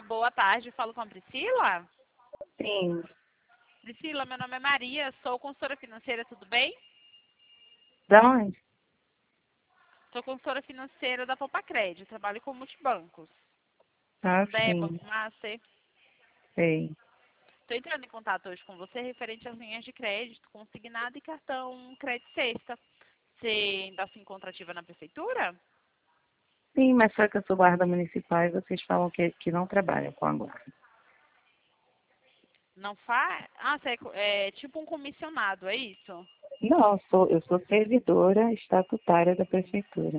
boa tarde. Falo com a Priscila. Sim. Priscila, meu nome é Maria, sou consultora financeira, tudo bem? Da onde? Sou consultora financeira da Popacred, trabalho com multibancos. Ah, Santander, sim. Banco Master. Sei. Estou entrando em contato hoje com você referente às linhas de crédito, consignado e cartão crédito sexta. Você ainda se encontra ativa na prefeitura? Sim, mas só que eu sou guarda municipal e vocês falam que não trabalham com a guarda. Não faz? Ah, você é tipo um comissionado, é isso? Não, eu sou servidora estatutária da prefeitura.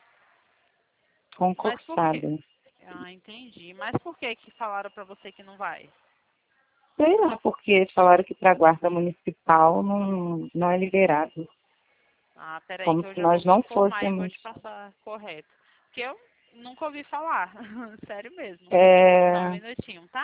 Mas por quê? Concursada. Ah, entendi. Mas por que que falaram pra você que não vai? Sei lá, porque falaram que para a guarda municipal não é liberado. Ah, peraí, Como que eu se já vou nós me não informar e vou fôssemos. te passar correto. Porque eu nunca ouvi falar. Sério mesmo. Só um É, minutinho, tá?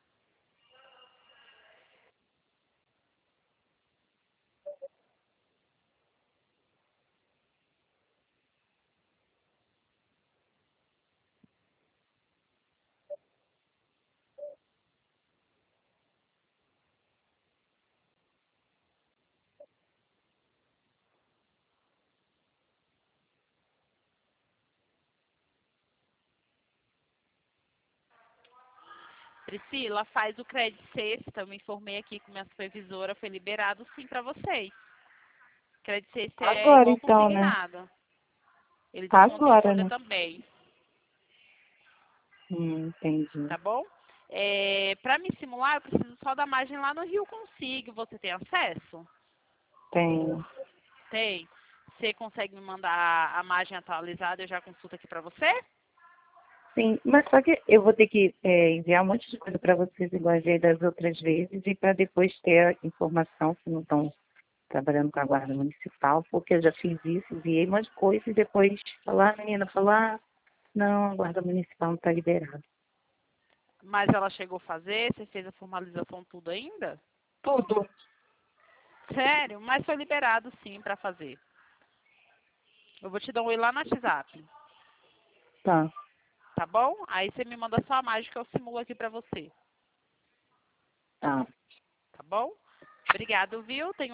Priscila, faz o crédito sexta. Eu me informei aqui com minha supervisora. Foi liberado sim pra vocês. Crédito sexta é agora igual então, né? consignado. Ele desconta em Agora, folha né? também, Entendi. tá bom? Para me simular, eu preciso só da margem lá no Rio Consigo. Você tem acesso? Tenho. Tem. Você consegue me mandar a margem atualizada? Eu já consulto aqui para você? Sim, mas só que eu vou ter que enviar um monte de coisa para vocês, igual enviei das outras vezes, e para depois ter a informação se não estão trabalhando com a guarda municipal, porque eu já fiz isso, enviei um monte de coisa e depois falar, a menina falar, não, a guarda municipal não está liberada. Mas ela chegou a fazer? Você fez a formalização tudo ainda? Tudo. Sério? Mas foi liberado sim para fazer. Eu vou te dar um oi lá no WhatsApp, Tá, tá bom? Aí você me manda só a margem que eu simulo aqui para você, tá. tá bom? Obrigado, viu? Tenha